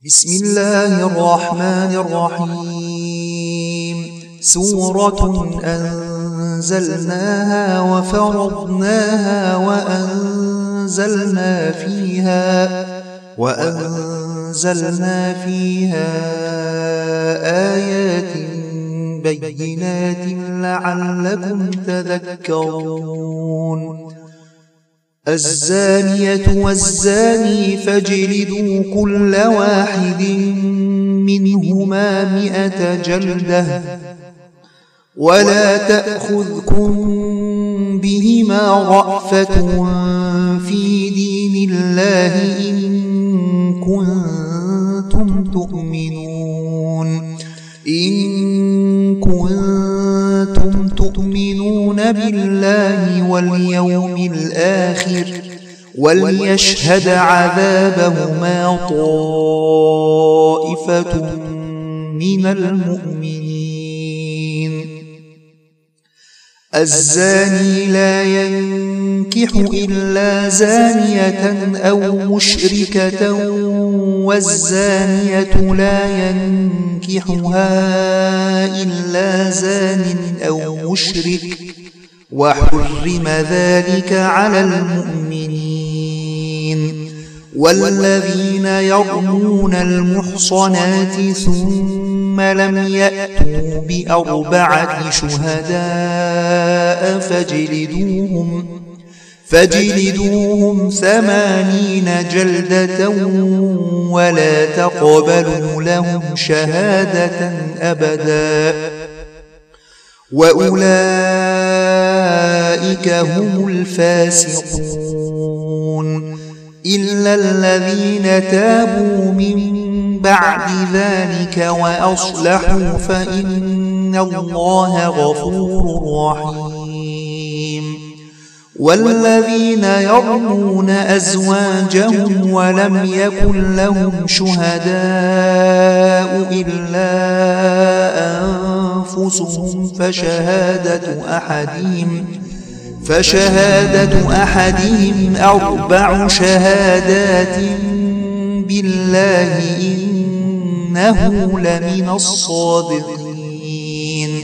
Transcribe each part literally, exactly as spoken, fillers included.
بسم الله الرحمن الرحيم. سورة أنزلناها وفرضناها وأنزلنا فيها وأنزلنا فيها آيات بينات لعلكم تذكرون. الزانية والزاني فاجلدوا كل واحد منهما مئة جلدة ولا تأخذكم بهما رأفة في دين الله إن كنتم تؤمنون إن كنتم تؤمنون بالله واليوم الآخر وليشهد عذابهما طائفة من المؤمنين. الزاني لا ينكح إلا زانية أو مشركة والزانية لا ينكحها إلا زان أو مشرك وحرم ذلك على المؤمنين. والذين يرمون المحصنات ثم لم يأتوا بأربعة شهداء فاجلدوهم فاجلدوهم ثمانين جلدة ولا تقبلوا لهم شهادة أبدا وأولئك هم الفاسقون. إلا الذين تابوا من بعد ذلك وأصلحوا فإن الله غفور رحيم. والذين يرمون أزواجهم ولم يكن لهم شهداء إلا أنفسهم فشهادة أحدهم فشهادة أحدهم أربع شهادات بالله إنه لمن الصادقين.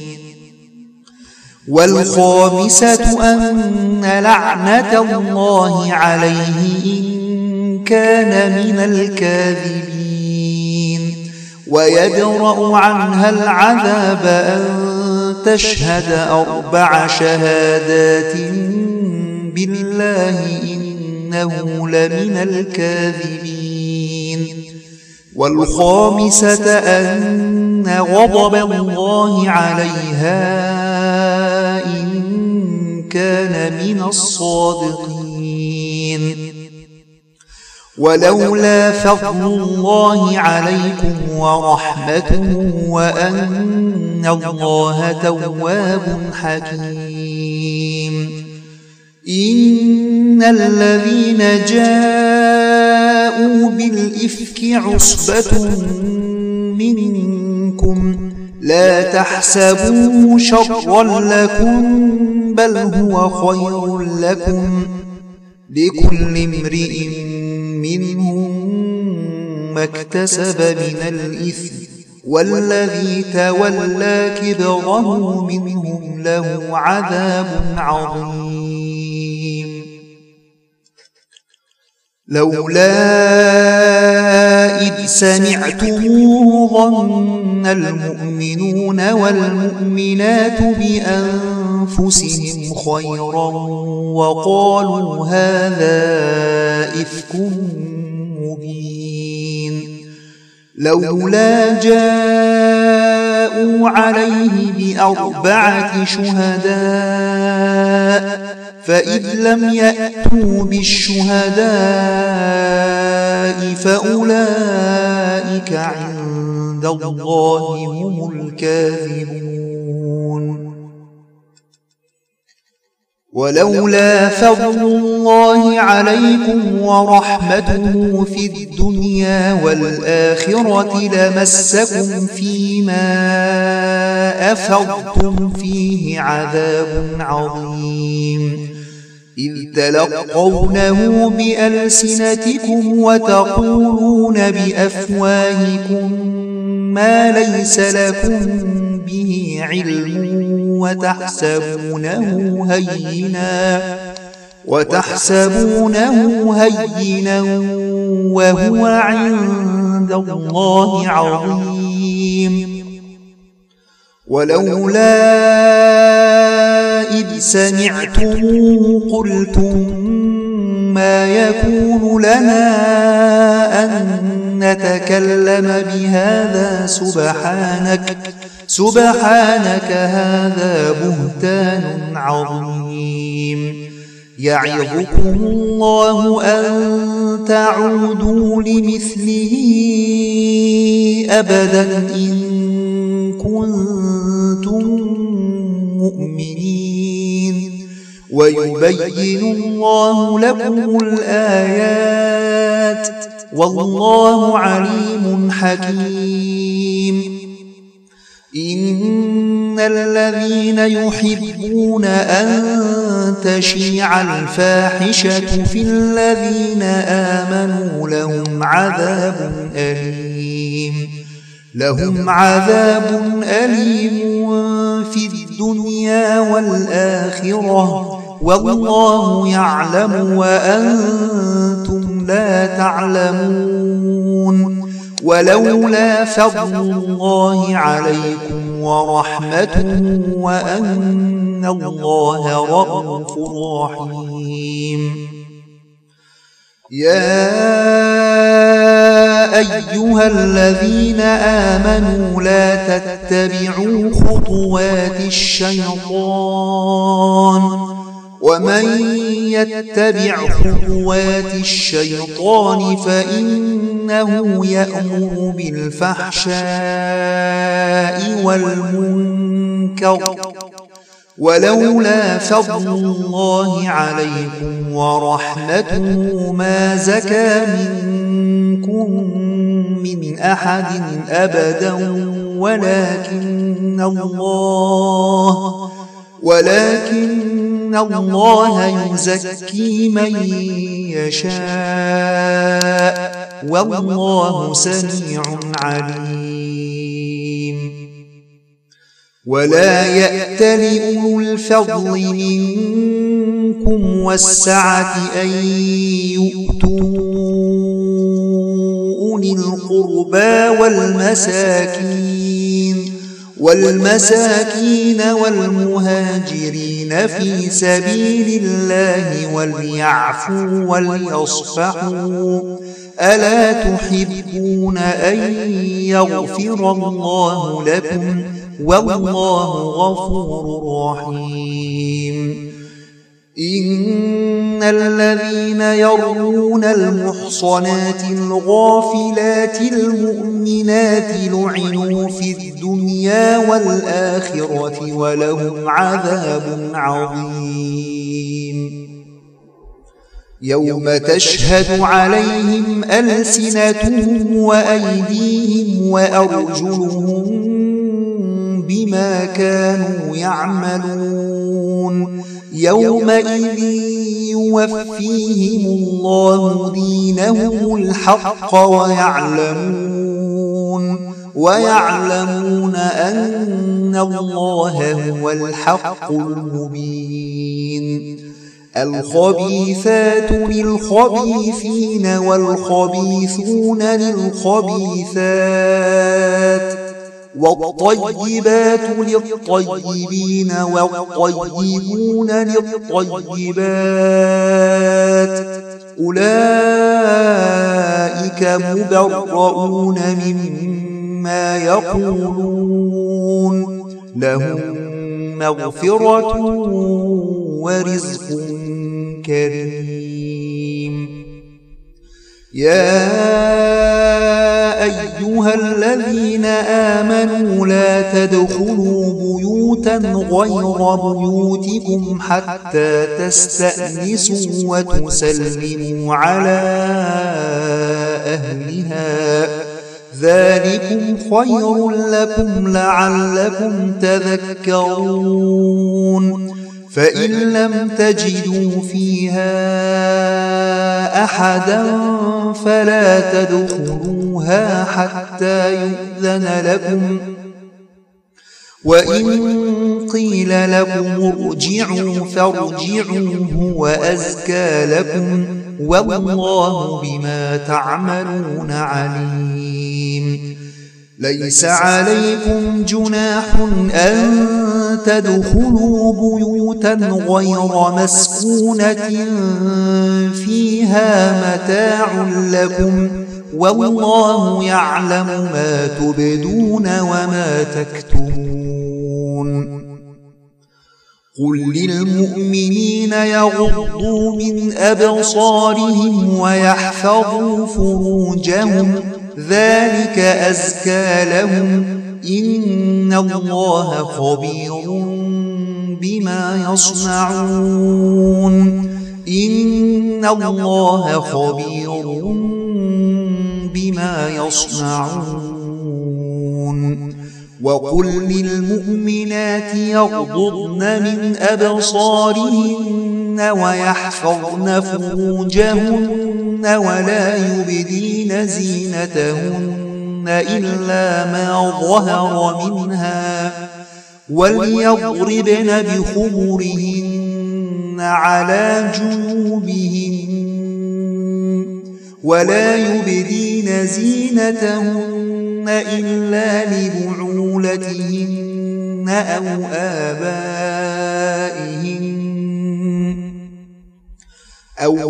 والخامسة أن لعنة الله عليه إن كان من الكاذبين ويدرأ عنها العذاب أن تشهد أربع شهادات بالله إنه لمن الكاذبين. والخامسة أن غضب الله عليها إن كان من الصادقين. ولولا فضل الله عليكم ورحمته وأن الله تواب حكيم. إن الذين جاءوا بالإفك عصبة منكم لا تحسبوه شرا لكم بل هو خير لكم لكل امرئ منهم ما اكتسب من الإثم والذي تولى كبره منهم له عذاب عظيم. لولا إذ سمعتموه ظن المؤمنون والمؤمنات بأنفسهم خيرا وقالوا هذا إفك مبين. لولا جاءوا عليه بأربعة شهداء فإذ لم يأتوا بالشهداء فأولئك عند الله هم الكاذبون. ولولا فضل الله عليكم ورحمته في الدنيا والآخرة لمسكم فيما أفضتم فيه عذاب عظيم. إذ تلقونه بألسنتكم وتقولون بأفواهكم ما ليس لكم به علم وتحسبونه هينا وتحسبونه هينا وهو عند الله عظيم. ولولا إذ سمعتموه قلتم ما يكون لنا أن نتكلم بهذا سبحانك سبحانك هذا بهتان عظيم. يعظكم الله أن تعودوا لمثله أبدا إن كنتم مؤمنين. ويبين الله لكم الآيات والله عليم حكيم. إن الذين يحبون أن تشيع الفاحشة في الذين آمنوا لهم عذاب أليم لهم عذاب أليم في الدنيا والآخرة والله يعلم وأنتم لا تعلمون. ولولا فضل الله عليكم ورحمته وأن الله رءوف رحيم. يا أيها الذين آمنوا لا تتبعوا خطوات الشيطان ومن يتبع خطوات الشيطان فإنه يأمر بالفحشاء والمنكر. ولولا فضل الله عليكم ورحمته ما زكى منكم من أحد أبدا ولكن الله ولكن الله يزكي من يشاء والله سميع عليم. ولا يأتل أولو الفضل منكم والسعة أن يؤتوا أولي القربى والمساكين والمساكين والمهاجرين في سبيل الله وليعفوا وليصفحوا ألا تحبون أن يغفر الله لكم والله غفور رحيم. إن الذين يرمون المحصنات الغافلات المؤمنات لعنوا في الدنيا والآخرة ولهم عذاب عظيم. يوم تشهد عليهم ألسنتهم وأيديهم وأرجلهم بما كانوا يعملون. يومئذ يوفيهم الله دينهم الحق ويعلمون ويعلمون أن الله هو الحق المبين. الخبيثات للخبيثين والخبيثون للخبيثات والطيبات للطيبين والطيبون للطيبات أولئك مبرؤون مما يقولون لهم مغفرة ورزق كريم. يا أيها الذين آمنوا لا تدخلوا بيوتا غير بيوتكم حتى تستأنسوا وتسلموا على أهلها ذلكم خير لكم لعلكم تذكرون. فإن لم تجدوا فيها أحدا فلا تدخلوها حتى يؤذن لكم، وإن قيل لكم ارجعوا فارجعوا هو أزكى لكم، والله بما تعملون عليم. ليس عليكم جناح أن تدخلوا بيوتا غير مسكونة فيها متاع لكم، والله يعلم ما تبدون وما تكتمون. قل للمؤمنين يغضوا من أبصارهم ويحفظوا فروجهم، ذلك أزكى لهم، إن الله خبير بما يصنعون. إن الله خبير بما يصنعون. وقل للمؤمنات يغضضن من أبصارهن ويحفظن فروجهن ولا يبدين زينتهن إلا ما ظهر منها، وليضربن بخمرهن على جيوبهن ولا يبدين زينتهن إلا لبعولتهن أو آبائهن أو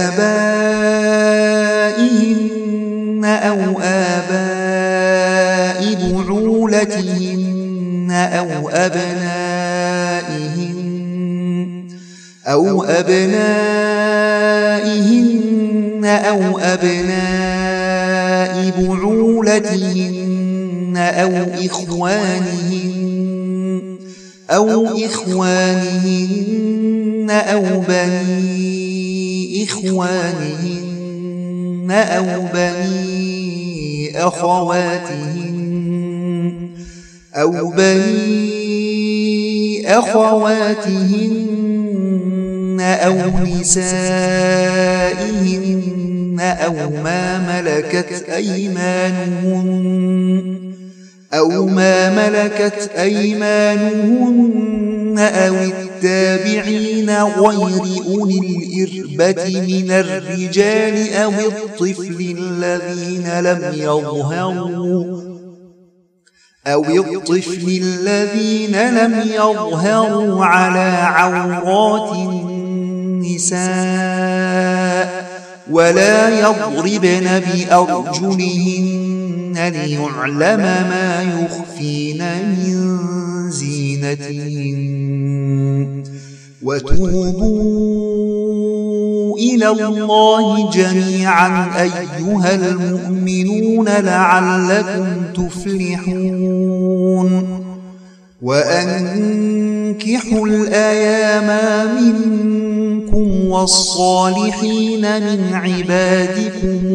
آبائهن أو آباء بعولتهن أو أبنائهن أو أبنائهن أو أبناء بعولتهن أو إخوانهن أو إخوانهن أو بني إخوانهن أو بني أخواتهن أو بني أخواتهن أو نسائهن أو ما ملكت أيمانهن أو ما ملكت أيمانهن أو التابعين غير أولي الإربة من الرجال أو الطفل الذين لم يظهروا أو الطفل الذين لم يظهروا على عورات النساء، ولا يضربن بأرجلهن ليعلم ما يخفين من زينتهن. وتوبوا إلى الله جميعا أيها المؤمنون لعلكم تفلحون. وأنكحوا الأيام منكم والصالحين من عبادكم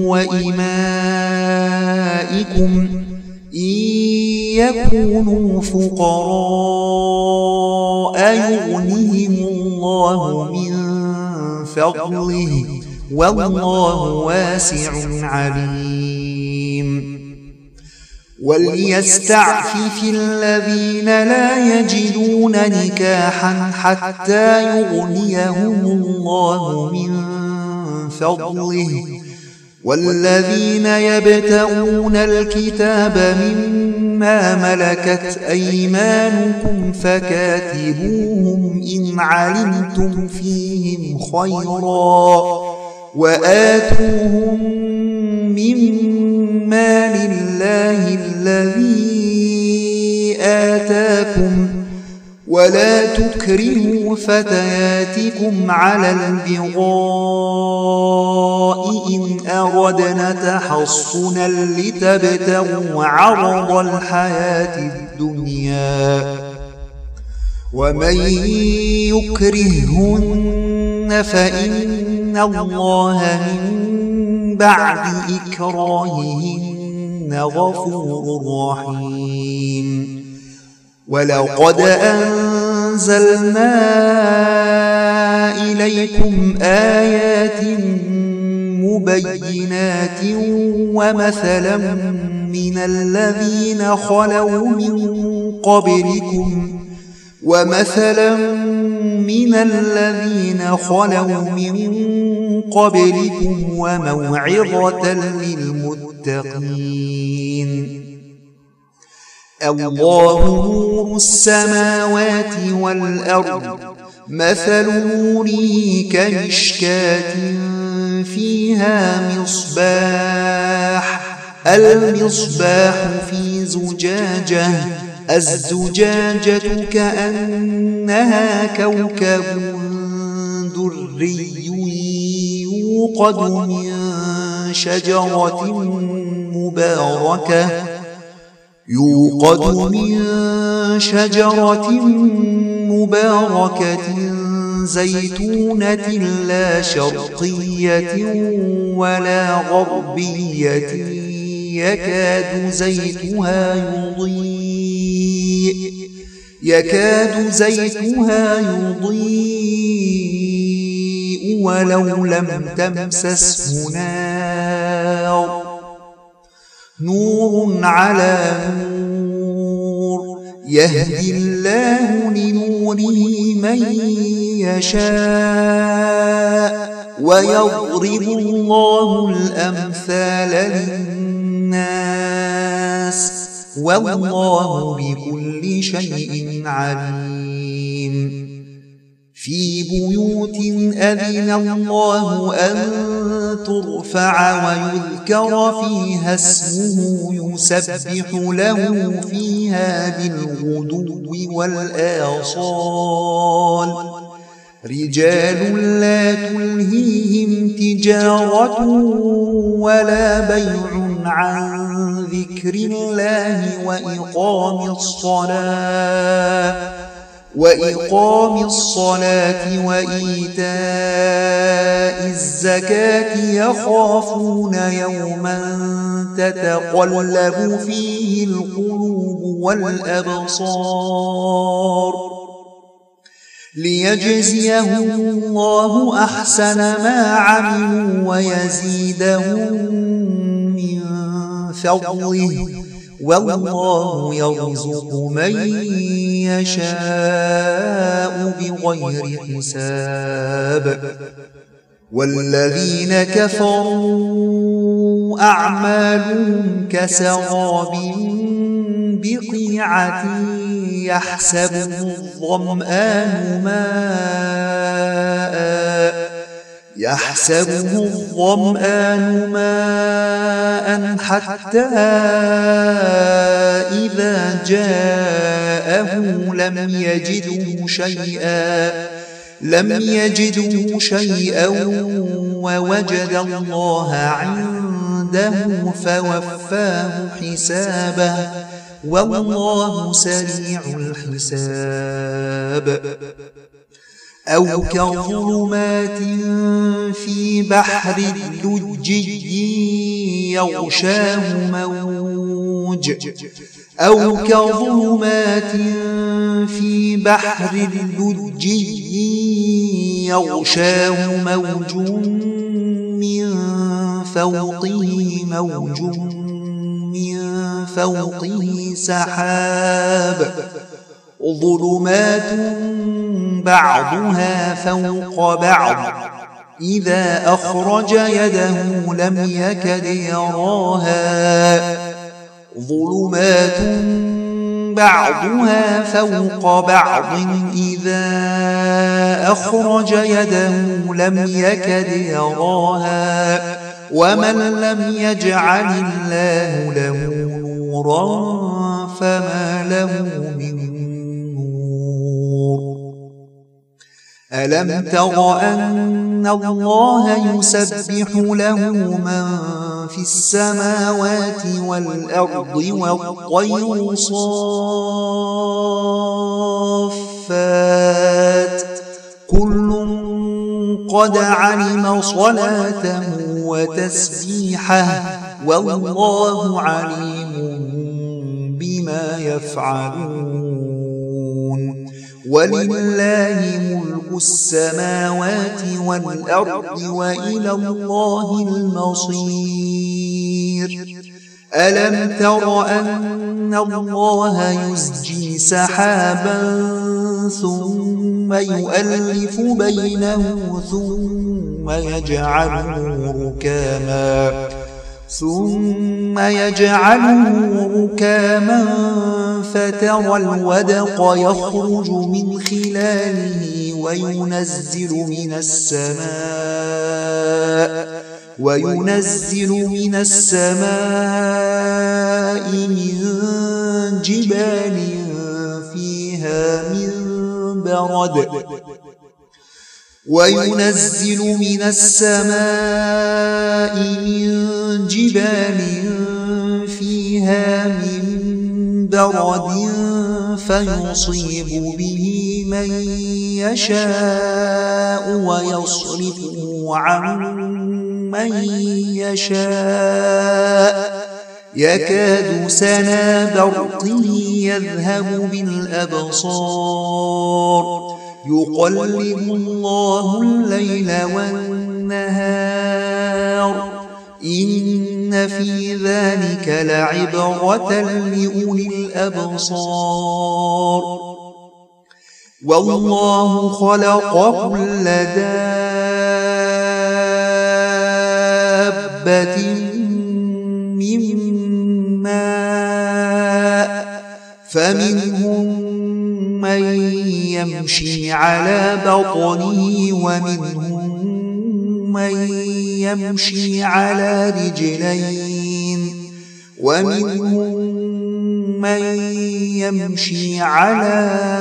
وإمائكم إن يكونوا فقراء يغنهم الله من فضله، والله واسع عليم. وليستعفف الذين لا يجدون نكاحا حتى يغنيهم الله من فضله، والذين يبتغون الكتاب مما ملكت أيمانكم فكاتبوهم إن علمتم فيهم خيرا، وآتوهم مما لله الذي آتاكم، ولا تكرهوا فتياتكم على البغاء إن أردنا تحصنا لتبتغوا عرض الحياة الدنيا، ومن يكرههن فإن الله من بعد إكراههن غفور رحيم. ولقد أنزلنا أنزلنا إليكم آيات مبينات ومثلا من الذين خلوا من قبلكم ومثلا من الذين خلوا من قبلكم وموعظة للمتقين. الله نور السماوات والأرض مثل نوره كمشكاة فيها مصباح المصباح في زجاجة الزجاجة كأنها كوكب دري يوقد من شجرة مباركة يوقد من شجرة مباركة زيتونة لا شرقية ولا غربية يكاد زيتها يضيء يكاد زيتها يضيء ولو لم تمسسه نار نور على نور يهدي الله لنوره من يشاء ويضرب الله الأمثال للناس والله بكل شيء عليم. في بيوت أذن الله أن ترفع ويذكر فيها اسمه يسبح له فيها بالغدو والآصال رجال لا تلهيهم تجارة ولا بيع عن ذكر الله وإقام الصلاة وإقام الصلاة وإيتاء الزكاة يخافون يوما تتقلب فيه القلوب والأبصار ليجزيهم الله أحسن ما عملوا ويزيدهم من فضله والله يرزق من يشاء بغير حساب. والذين كفروا أعمالهم كسراب بقيعة يحسبه الظمآن ماء يحسبه الظمآن ماء حتى إذا جاءه لم يجده شيئا لم يجده شيئا ووجد الله عنده فوفاه حسابه والله سريع الحساب. أو كظلمات في بحر لجي يغشاه موج أو كظلمات في بحر لجي يغشاه موج من فوقه موج من فوقه سحاب ظلمات بعضها فوق بعض إذا أخرج يده لم يكد يراها ظلمات بعضها فوق بعض إذا أخرج يده لم يكد يراها ومن لم يجعل الله له نورا فما له من نور. ألم تر أن الله يسبح له من في السماوات والأرض والطير صافات كل قد علم صلاته وتسبيحه والله عليم بما يفعلون. ولله ملك السماوات والأرض وإلى الله المصير ألم تر أن الله يزجي سحابا ثم يؤلف بينه ثم يجعله ركاما ثم يجعله ركاما فترى الودق يخرج من خلاله وينزل من السماء وينزل من السماء من جبال فيها من برد وينزل من السماء من جبال فيها من برد فيصيب به من يشاء ويصرفه عن من يشاء يكاد سنا برقه يذهب بالأبصار يقلب الله الليل والنهار إن في ذلك لعبرة لأولي الأبصار والله خلق كل دابة من ماء فمنهم من يمشي على بطنه ومنهم من يمشي على رجلين ومنهم من يمشي على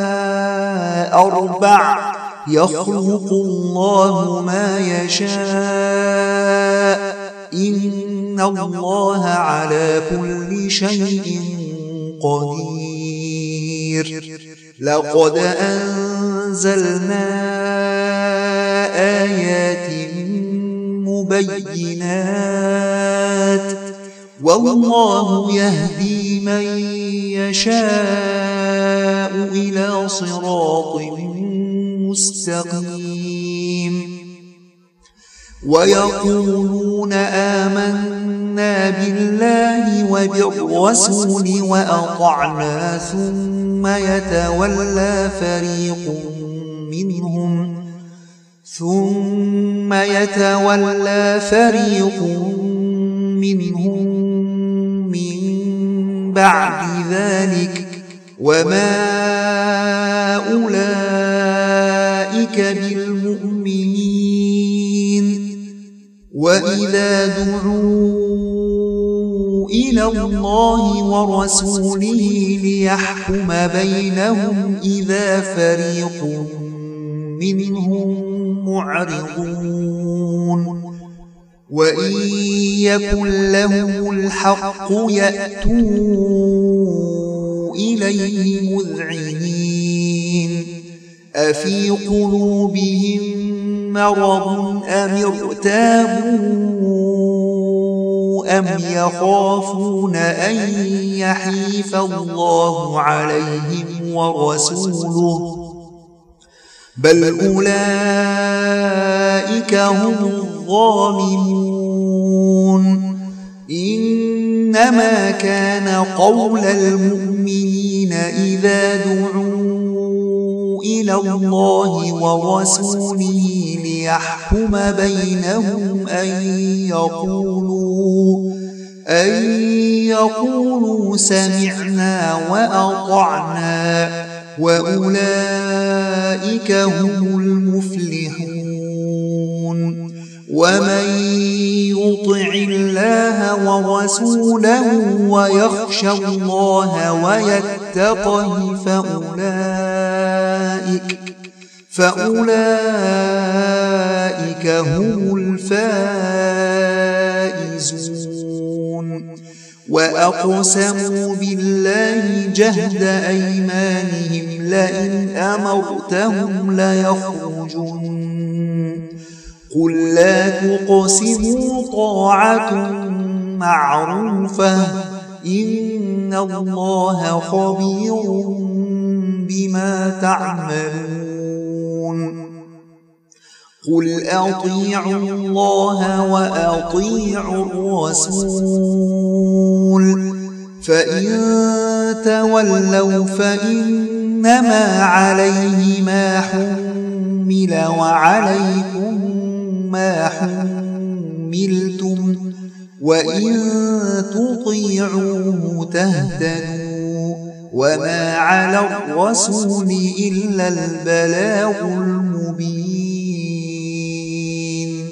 أربع يخلق الله ما يشاء إن الله على كل شيء قدير لقد أنزلنا آيات مبينات والله يهدي من يشاء إلى صراط مستقيم ويقولون آمنا بالله وبالرسول وأطعنا ثم يتولى فريق منهم ثم يتولى فريق منهم من بعد ذلك وما أولئك بالمؤمنين وإذا دعوا إلى الله ورسوله ليحكم بينهم إذا فريق منهم معرضون وإن يكن لهم الحق يأتوا إليه مذعنين أفي قلوبهم مرض أم ارتابوا أم يخافون أن يحيف الله عليهم ورسوله بل أولئك هم الظالمون إنما كان قول المؤمنين إذا دعوا إلى الله ورسوله ليحكم بينهم أن يقولوا أن يقولوا سمعنا وأطعنا وأولئك هم المفلحون ومن يطع الله ورسوله ويخشى الله ويتقه فأولئك فأولئك هم الفائزون وأقسموا بالله جهد أيمانهم لئن أمرتهم ليخرجن قل لا تقسموا طاعة معروفة إن الله خبير بما تعملون قل أطيعوا الله وأطيعوا الرسول فإن تولوا فإنما عليه ما حمل وعليكم ما حملتم وإن تطيعوه تهتدوا وما على الرسول إلا البلاغ المبين.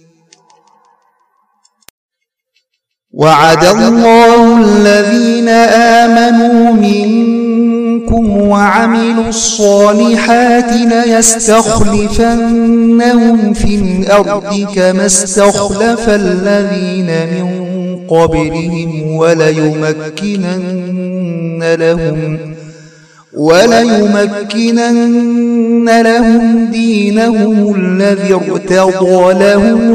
وعد الله الذين آمنوا منكم وعملوا الصالحات ليستخلفنهم في الأرض كما استخلف الذين من قبلهم وليمكنن لهم وليمكنن لهم دينهم الذي ارتضى لهم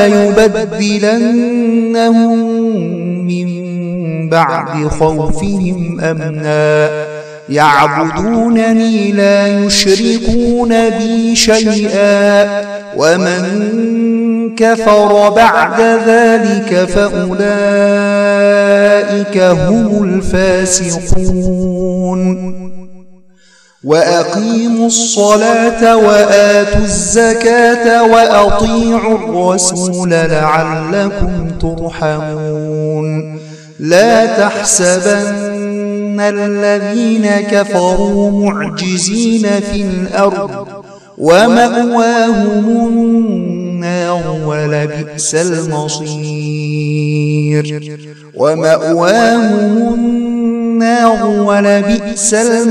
وليبدلنهم من بعد خوفهم أمنا يعبدونني لا يشركون بي شيئا ومن كفر بعد ذلك فأولئك هم الفاسقون. وأقيموا الصلاة وآتوا الزكاة وأطيعوا الرسول لعلكم ترحمون. لا تحسبن الذين كفروا معجزين في الأرض ومأواهم النار ولبئس المصير ومأواهم النار ولبئس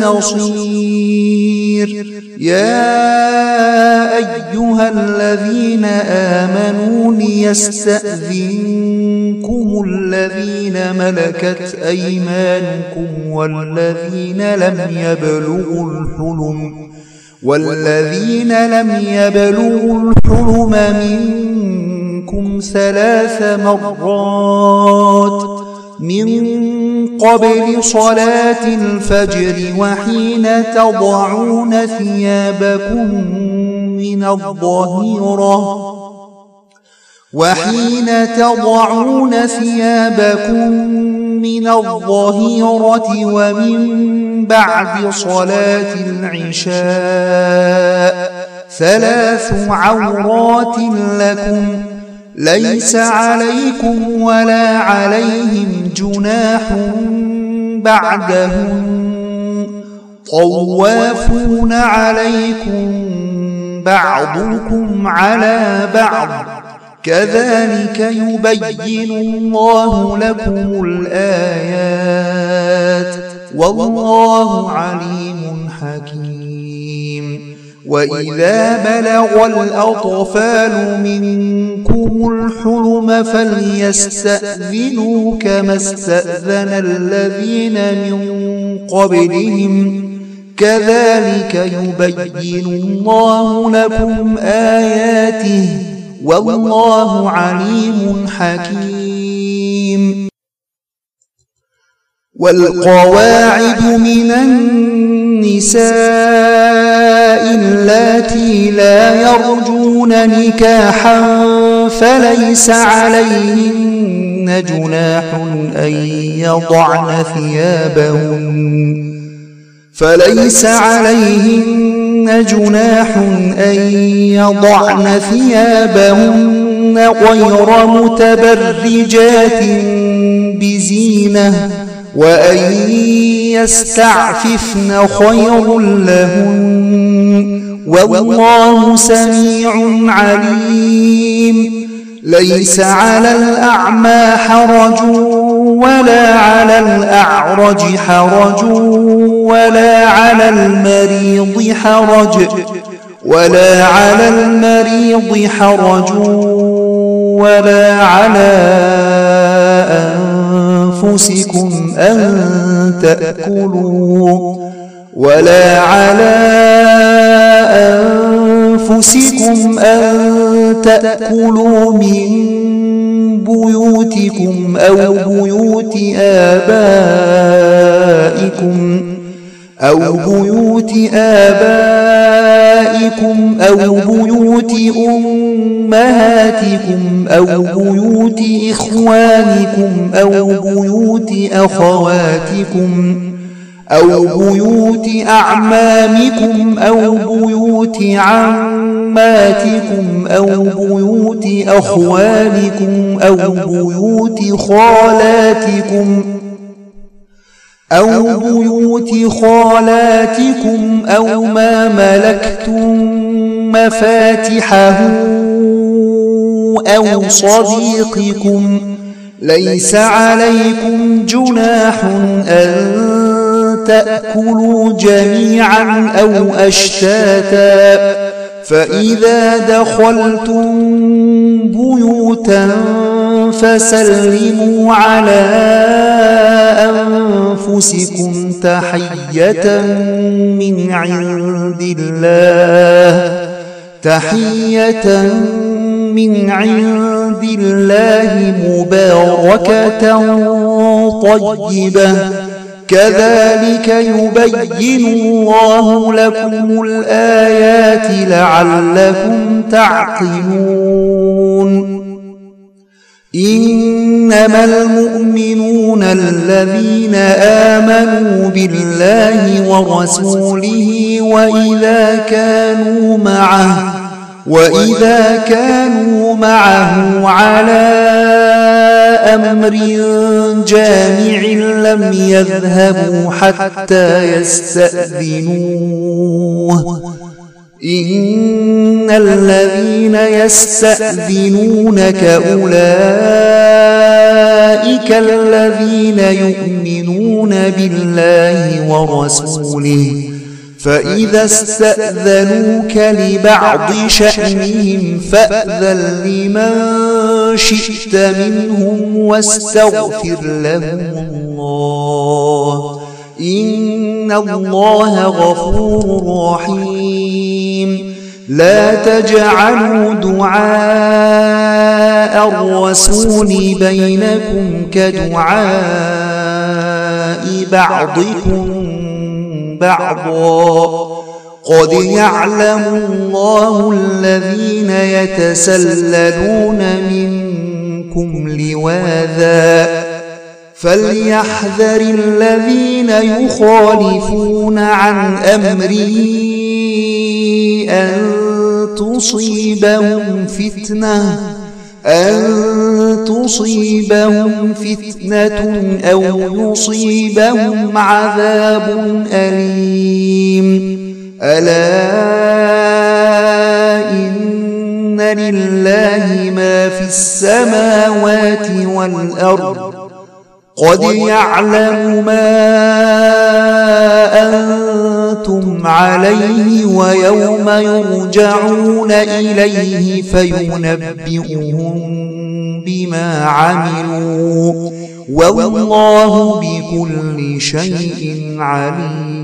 المصير. يا أيها الذين آمنوا ليستأذنكم الذين ملكت أيمانكم والذين لم يبلغوا الحلم والذين لم يبلغوا الحلم منكم ثلاث مرات من قبل صلاة الفجر وحين تضعون ثيابكم من الظهيرة وحين تضعون ثيابكم من الظهيرة ومن بعد صلاة العشاء ثلاث عورات لكم ليس عليكم ولا عليهم جناح بعدهم طوافون عليكم بعضكم على بعض كذلك يبين الله لكم الآيات والله عليم حكيم. وإذا بلغ الأطفال منكم الحلم فليستأذنوا كما استأذن الذين من قبلهم كذلك يبين الله لكم آياته والله عليم حكيم. والقواعد من النساء اللاتي لا يرجون نكاحا فليس عليهن جناح أن يضعن ثيابهن فليس عليهن جناح أن يضعن ثيابهن غير متبرجات بزينة وأن يستعففن خير لهن والله سميع عليم. ليس على الأعمى حرج ولا على الأعرج حرج ولا على المريض حرج ولا على المريض حرج ولا على أنفسكم أن تأكلوا ولا على أنفسكم أن تأكلوا من بيوتكم أو بيوت آبائكم أو بيوت آبائكم أو بيوت أمهاتكم أو بيوت إخوانكم أو بيوت أخواتكم أو بيوت أعمامكم أو بيوت عماتكم أو بيوت أخوالكم أو بيوت خالاتكم أو بيوت خالاتكم أو ما ملكتم مفاتحه أو صديقكم. ليس عليكم جناح أن تأكلوا جميعا أو أشتاتا، فإذا دخلتم بيوتا فسلموا على أنفسكم تحية من عند الله تحية من عند الله مباركة طيبة، كذلك يبين الله لكم الآيات لعلكم تعقلون. إنما المؤمنون الذين آمنوا بالله ورسوله وإذا كانوا معه وإذا كانوا معه على أمر جامع لم يذهبوا حتى يستأذنوه. إن الذين يستأذنونك أولئك الذين يؤمنون بالله ورسوله، فإذا استأذنوك لبعض شأنهم فأذن لمن شئت منهم واستغفر لهم الله، إن الله غفور رحيم. لا تجعلوا دعاء الرسول بينكم كدعاء بعضكم بعضا، قد يعلم الله الذين يتسللون منكم لواذا، فليحذر الذين يخالفون عن أمره أن تصيبهم فتنة أن تصيبهم فتنة أو يصيبهم عذاب أليم. ألا إن لله ما في السماوات والأرض، قد يعلم ما أنتم عليه ويوم يرجعون إليه فينبئهم بما عملوا، والله بكل شيء عليم.